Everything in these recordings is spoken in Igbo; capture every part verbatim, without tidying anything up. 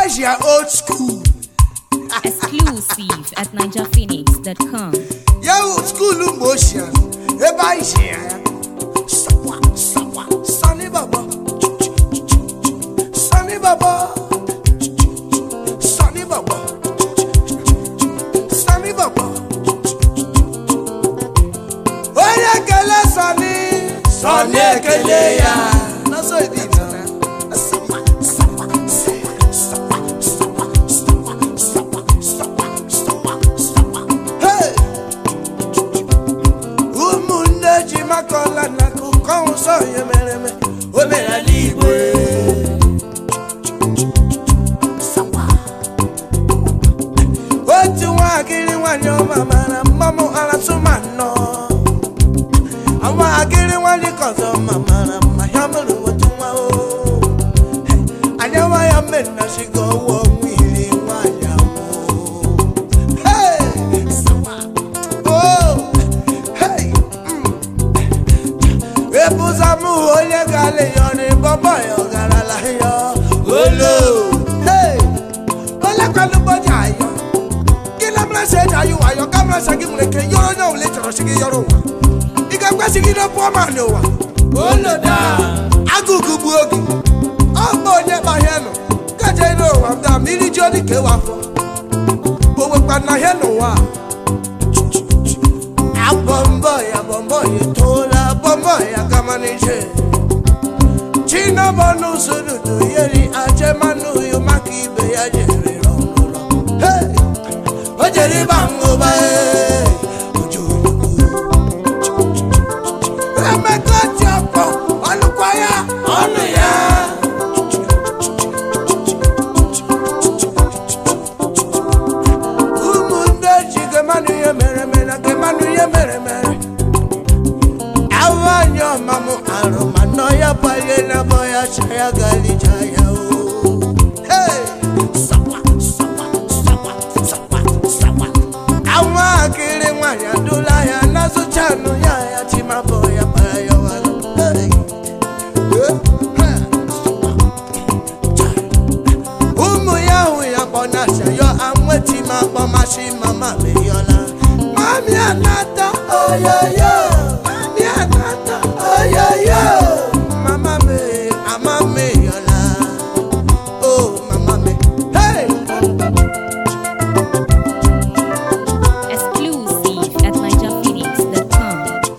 Asia old school. Exclusive at niger phoenix dot com. Ya old school motion. Eba Asia. Sawa, sawa, Sunny Baba. Sunny Baba. Sunny Baba. Sunny Baba. Oya kele Sunny. Sunny kele ya. Na so it is. Makola na kuko so yemereme o mera libre sawa o ti wa kiri wa ni o mama na mamo ala sumano awa akiri wa ni ko so mama na ma yamuru o ti wa o anya wa ya men na shi go wo mwili wa ya mo hey sawa oh Ebuzamu oye gale yoni bobo yo gara la yo olo hey ola kalu boja yo kila mrase ja yu ayo kamra sagi mreke yoro nya ule toro sigi yoro wa iga gba sigi no po ma no wa olo da agugu buogi omo nye ba he no kaje no wa da miri jodi ke wa fo owe pa na he no wa abombo ya bombo ye tola bombo ya kamanije china bonu sudu to yeri aje manu yo makibe ya jeri ronlo hey o jeri bango ba ojo ame ko ti opo olukwaya onu ya umunde jige manu ye mere mere ke manu ye mere mere awanyo mamu aroma no ya paye na boya chaya gali chaya o hey sawa sawa sawa sawa sawa awa kiri mwanya dula ya nazo chanu ya ya tima boya payo wala hey umu ya uya bona shayo amwe tima boma shi mama meyola mami anata oh yo yo mami anata oh yo yo mama me mama me yola oh mama me hey Exclusive at niger phoenix dot com.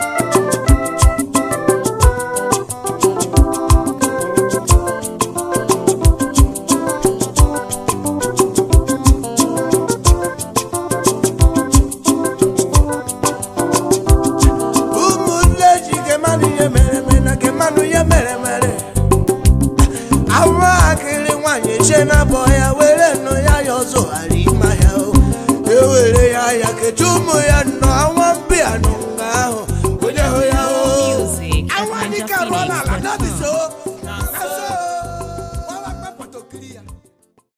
Chena boya wele no ya yozo ari ma ya o ewere ya ya ke tumu ya no